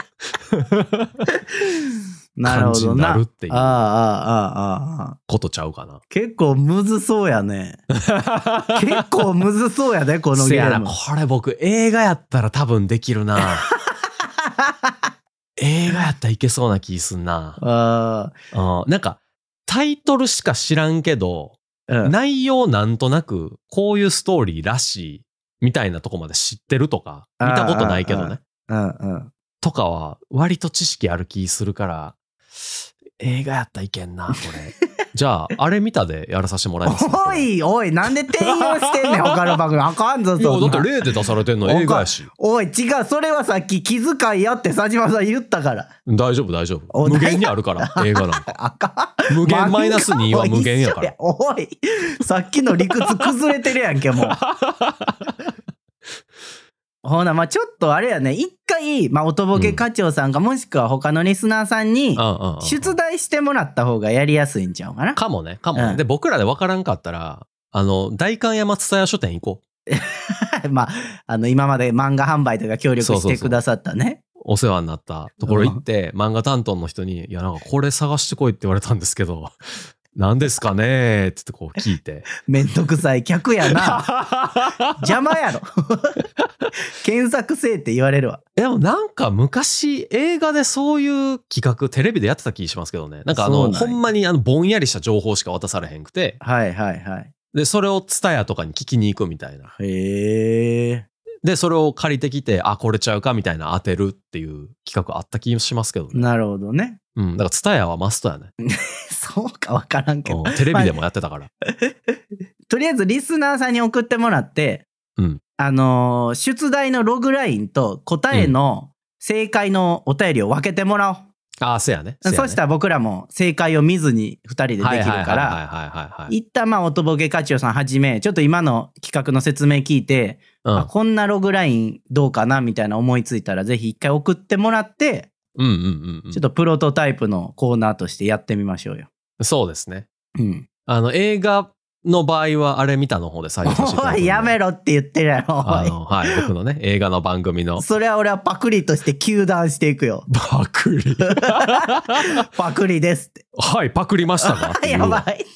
感じになるっていうことちゃうかな。 結構むずそうやね。結構むずそうやでこのゲーム。 これ僕映画やったら多分できるな。映画やったらいけそうな気すんな。 ああなんかタイトルしか知らんけどうん、内容なんとなくこういうストーリーらしいみたいなとこまで知ってるとか見たことないけどね、 うんうん、 とかは割と知識ある気するから映画やったらいけんなこれじゃああれ見たでやらさせてもらいますおいおいなんで転用してんねん他の番組あかんぞそんな。 いやだって例で出されてんの映画やし。 おい違うそれはさっき気遣いやって佐島さん言ったから。 大丈夫大丈夫無限にあるから映画なんかあかん無限マイナスには無限やから。 おいさっきの理屈崩れてるやんけもうほなまあちょっとあれやね一回、まあ、おとぼけ課長さんか、うん、もしくは他のリスナーさんに出題してもらった方がやりやすいんちゃうかな。 かもねかもね、うん、で僕らで分からんかったらあの代官山蔦屋書店行こうまああの今まで漫画販売とか協力してくださったね、そうそうそうお世話になったところ行って、うん、漫画担当の人にいやなんかこれ探してこいって言われたんですけど何ですかねってこう聞いてめんどくさい客やな邪魔やろ検索せえって言われるわ。 でもなんか昔映画でそういう企画テレビでやってた気しますけどね。なんかあのほんまにあのぼんやりした情報しか渡されへんくてはいはいはいでそれをTSUTAYAとかに聞きに行くみたいな。 へえ。 でそれを借りてきてあこれちゃうかみたいな当てるっていう企画あった気しますけどね。 なるほどね。 うんだからTSUTAYAはマストやねそうか分からんけど、 テレビでもやってたから、まあ、 とりあえずリスナーさんに送ってもらって、うん、あのー、出題のログラインと答えの正解のお便りを分けてもらおう、うん、 ああそうやね。 そしたら僕らも正解を見ずにふたりでできるから一旦まあおとぼけ課長さんはじめちょっと今の企画の説明聞いて、うん、あこんなログラインどうかなみたいな思いついたらぜひ一回送ってもらってうんうんうんうん、ちょっとプロトタイプのコーナーとしてやってみましょうよ。 そうですね。うん。あの映画の場合はあれ見たの方で採用させていただく。 おいやめろって言ってるやろ。 あのはい僕のね映画の番組の。 それは俺はパクリとして糾弾していくよ。 パクリ。 パクリですって。 はいパクりましたか。 やばい。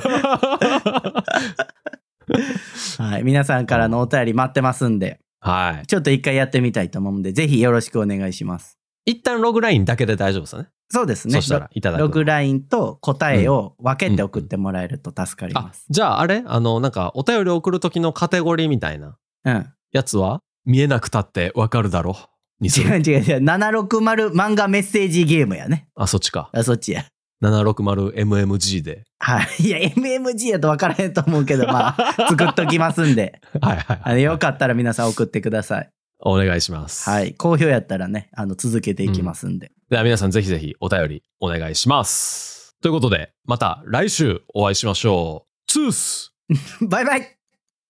はい皆さんからのお便り待ってますんで。はい。ちょっと一回やってみたいと思うんで、ぜひよろしくお願いします。 一旦ログラインだけで大丈夫ですよね。 そうですね。 そしたらいただくログラインと答えを分けて送ってもらえると助かります。 うんうん、あじゃああれあのなんかお便り送る時のカテゴリーみたいなやつは、うん、見えなくたってわかるだろにする。 違う違う違う。ななひゃく漫画メッセージゲームやね。 あそっちか。 あそっちや。 ななひゃく エムエムジー で。 はい。いや、エムエムジー やと分からへんと思うけど、まあ、作っときますんで。はいはい、はい、あの。よかったら皆さん送ってください。 お願いします。 はい。好評やったらね、あの、続けていきますんで。うん、 では皆さんぜひぜひお便りお願いします。ということで、また来週お会いしましょう。ツースバイバイ